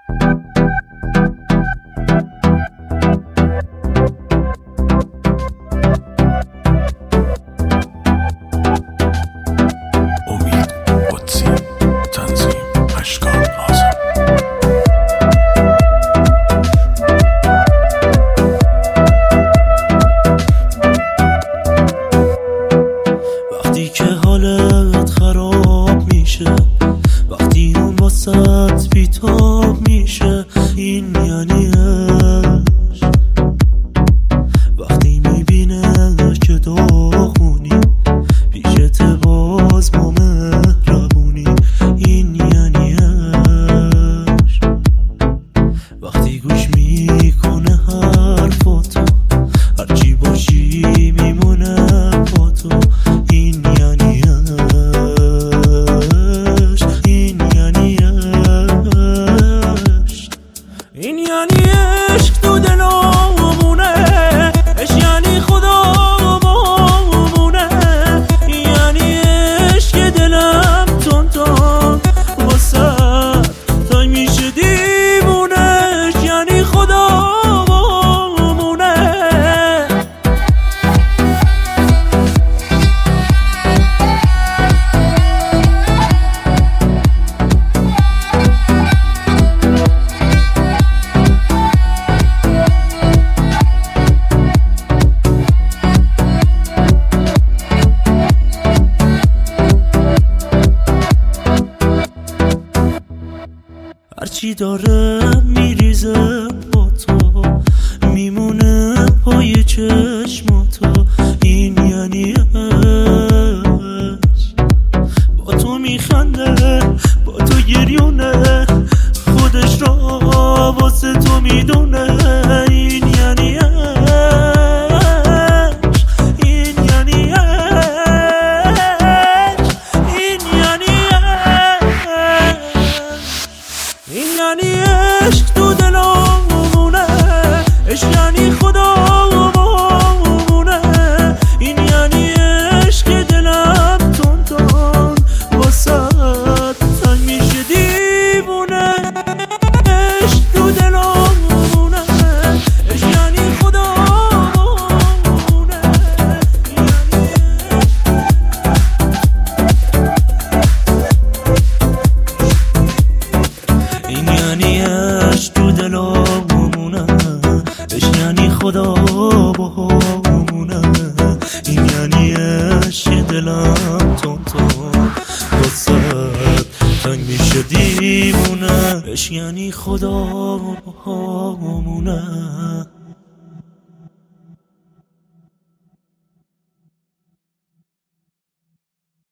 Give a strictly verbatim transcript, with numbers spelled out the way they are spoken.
وقتی که حالت خراب میشه، وقتی اون واسط بیتاب میشه، این یعنی عشق. وقتی میبینه که داغونی پیشت باز با مهربونی، این یعنی عشق. وقتی گوش میکنه حرفاتو، هرچی باشی میمونه با تو، این یعنی عشق. این یعنی عشق. این یعنی عشق تو دلمونه، عشق یعنی خدا مامونه. این یعنی عشق که دلم تون تون واسه تای میشه دیوونه، عشق یعنی خدا مامونه. هرچی داره میریزه با تو، میمونه پای چشماتو، این یعنی عشق. با تو میخنده، با تو گریونه، خودش را واسه تو میدونه، این یعنی عشق. این یعنی عشق. این یعنی عشق. این یعنی عشق تو دلمونه، عشق یعنی خدا مامونه. این یعنی عشق که دلم تون تون واسه تنگ میشه دیوونه، عشق تو دلمونه، عشق یعنی خدا مامونه. این یعنی عشق تو دلمونه، عشق یعنی خدا بامونه. این یعنی عشق دلم تون تون واسه تنگ میشه دیوونه، عشق یعنی خدا بامونه.